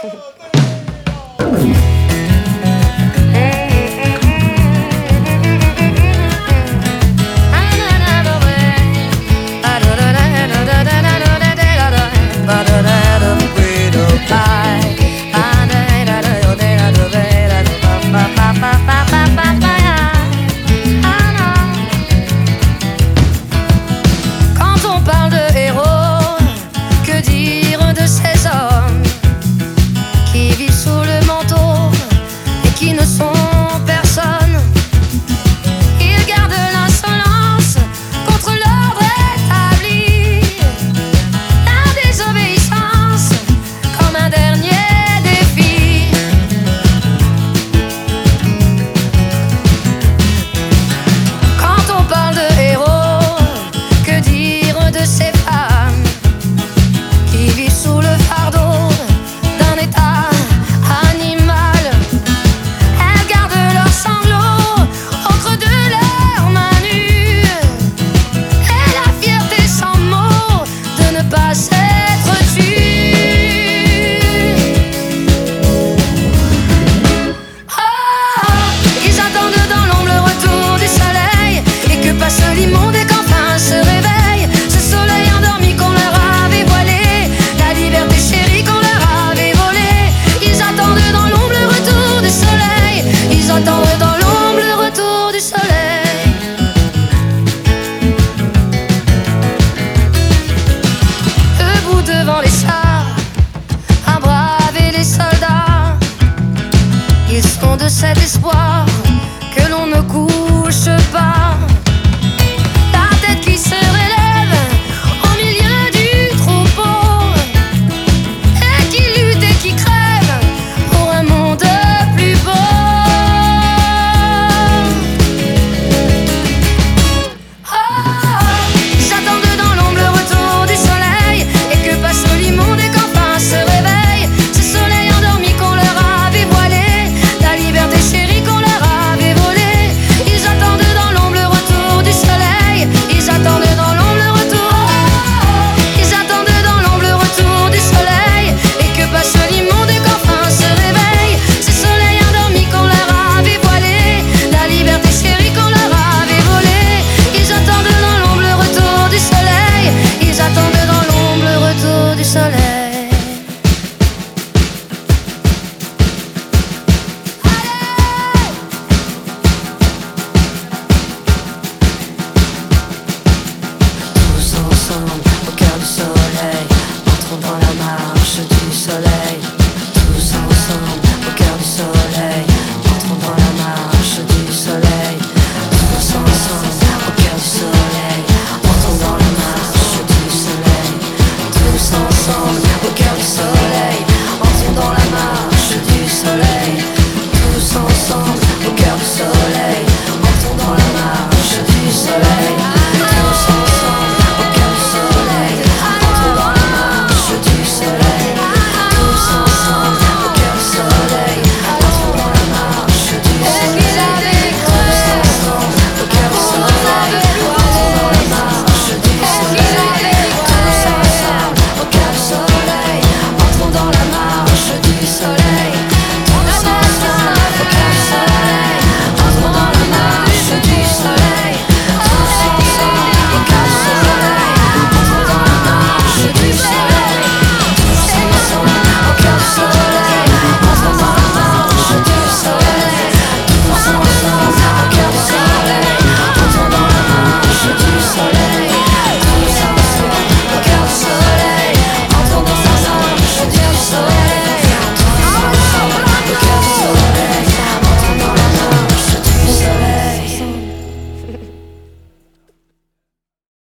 Qui ne sont personne. Ils gardent l'insolence contre l'ordre établi, la désobéissance comme un dernier défi. Quand on parle de héros, que dire de ces femmes qui vivent sous le fardeau d'un état animal? L'immonde et qu'enfin se réveille ce soleil endormi qu'on leur avait voilé, la liberté chérie qu'on leur avait volée. Ils attendent dans l'ombre le retour du soleil, ils attendent dans l'ombre le retour du soleil. Debout devant les chars, à braver les soldats, ils sont de cet espoir